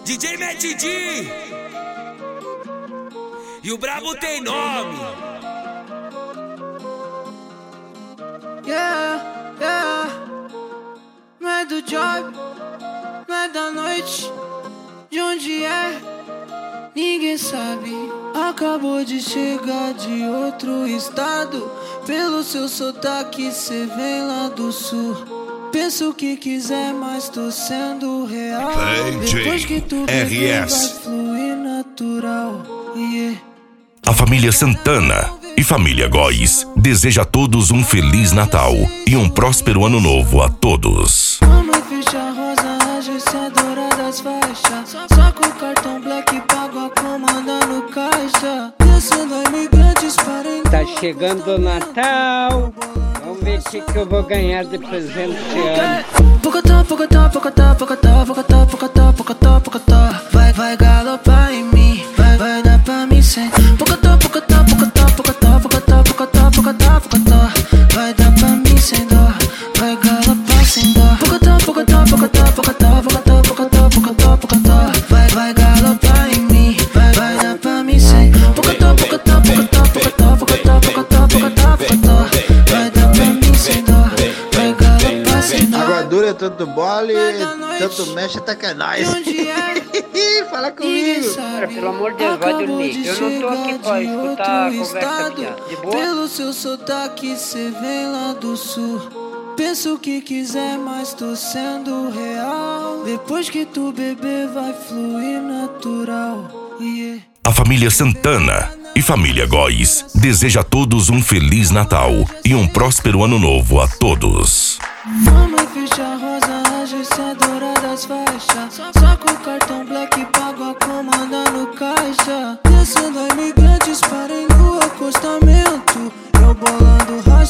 DJ Matt D e o brabo tem nome. Yeah. Não é do job, não é da noite. De onde é? Ninguém sabe. Acabou de chegar de outro estado. Pelo seu sotaque cê vem lá do sul. Pensa o que quiser, mas tô sendo real. Depois que tu beber, vai fluir natural. A família Santana e família Góes deseja a todos um Feliz Natal e um próspero Ano Novo a todos. Mamãe ficha rosa, agência dourada das faixas. Só com o cartão black pago a comanda no caixa. Descendo a imigrantes para... Tá chegando o Natal. Vamos ver o que eu vou ganhar de presente esse ano. Pocotó. Vai galopar em mim. Vai dar pra mim sem. Pocotó. Vai dar pra mim sem dó. Vai galopar sem dó. Pocotó. Vai galopar em mim. Vai dar pra mim sem. Pocotó. Vai dar pra mim sem dó. Vai galopar sem dó. Água dura é tanto mole, tanto mexe até que é nóis. Fala comigo. Cara, pelo amor de Deus, vai dormir. Eu não tô aqui pra escutar a conversa aqui, ó. De boa? Pelo seu sotaque cê vem lá do sul. Pensa o que quiser, mas tô sendo real. Depois que tu beber, vai fluir natural. A família Santana e família Góes deseja a todos um Feliz Natal e um próspero Ano Novo a todos. Mamãe ficha rosa, agência dourada das faixas. Só com o cartão black pago a comanda no caixa. Descendo a imigrantes, parem no acostamento. Eu bolando raio.